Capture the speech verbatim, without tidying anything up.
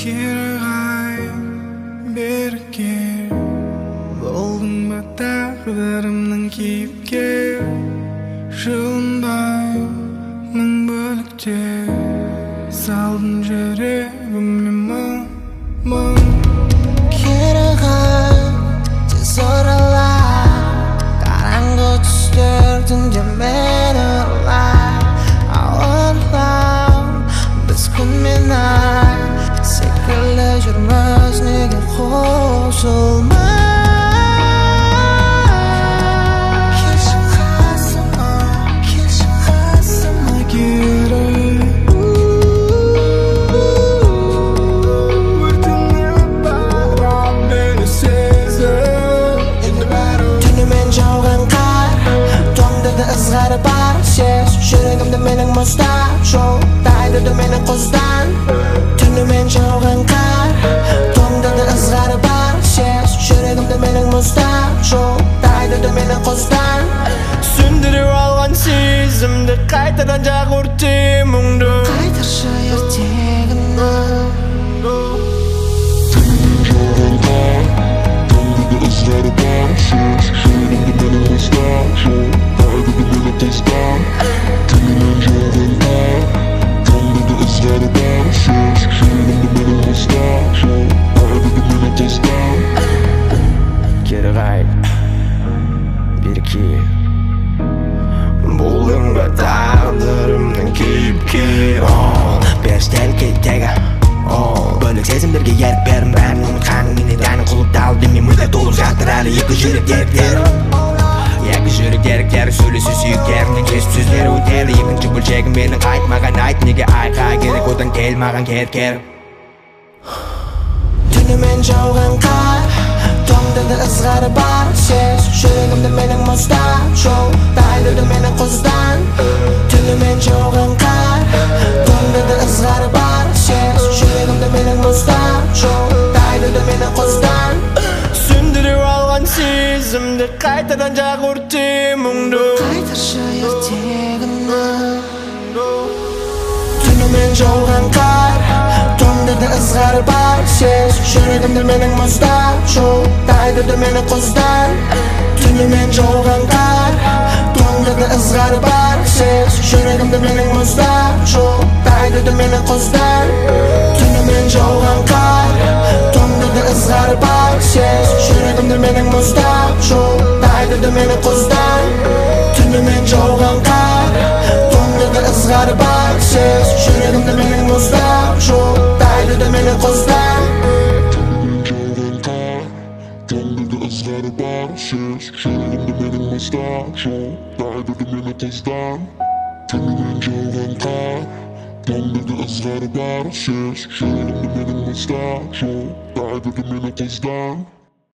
Kirgay berker Болдың ба тағдырымның кейіпкер Жылынбай мың бөліктер Салдың жүрегіме мың мың Kirgay tez orala Қараңғы түстер түнде мені ұрлай Ауырлау біз күн мен ай Секілді жүрміз неге қосылмай Келші қасыма, келші қасыма Kirgay Өртеніп барам мені сезіп Енді бәрі Түнімен жауған қар Тоңдырды ызғары бар сес Жүрегімді менің мұздап жол Тайдырды мені құздан Түнімен жауған қар Тоңдырды ызғары бар сес Жүрегімді менің мұздап жол Тайдырды мені құздан Сөндіріп алған сезімді Қайтадан жақ өрте мұңды Қайтаршы ертегімді Түнімен жауған қар Тоңдырды ызғары бар сес Жүрегімді менің мұздап жол Тайдырды мені құздан Түнімен жауған қар Тоңдырды ызғары бар сес Жүрегімді менің мұздап жол Тайдырды мені құздан Kirgay Berker Болдың ба тағдырымның кейіпкері Періштелік кейіптегі Бөлік сезімдерге ерік берім Бәрін ұмытқаның менен дәнің құлыпталып Деме мүлде толып жатыр әлі екі жүрек деректері Екі жүрек деректері сөйлесу сүйіктерінің кесіп сөздері өтеді Екінші бөлшегім менің айтмаған айт Неге айқа керек одан кел маған кер-кер Түнімен жауған қар Тоңдырды ызғары бар сес Жүрегімді менің мұздап жол Тайдырды мені құздан Түнімен жауған қар Тоңдырды ызғары бар сес Жүрегімді менің мұздап жол Тайдырды мені құздан Сөндіріп алған сезімді Қайтадан жақ өрте мұңды Қайтаршы ертегімді Түнімен жауған қар Тоңдырды ызғары бар сес Жүрегімді менің мұздап жол Тайдырды мені құздан Түнімен жауған қар Тоңдырды ызғары бар сес Жүрегімді менің мұздап жол Тайдырды мені құздан Түнімен жауған қар Тоңдырды ызғары бар сес Жүрегімді менің мұздап жол Тайдырды мені құздан Түнімен жауған қар Тоңдырды ызғары бар сес Жүрегімді менің мұздап жол Тайдырды мені құздан Түнімен жауған қар Тоңдырды ызғары бар сес Жүрегімді менің мұздап жол Тайдырды мені құздан Түнімен жауған қар Тоңдырды ызғары бар сес Жүрегімді менің мұздап жол Тайдырды мені құздан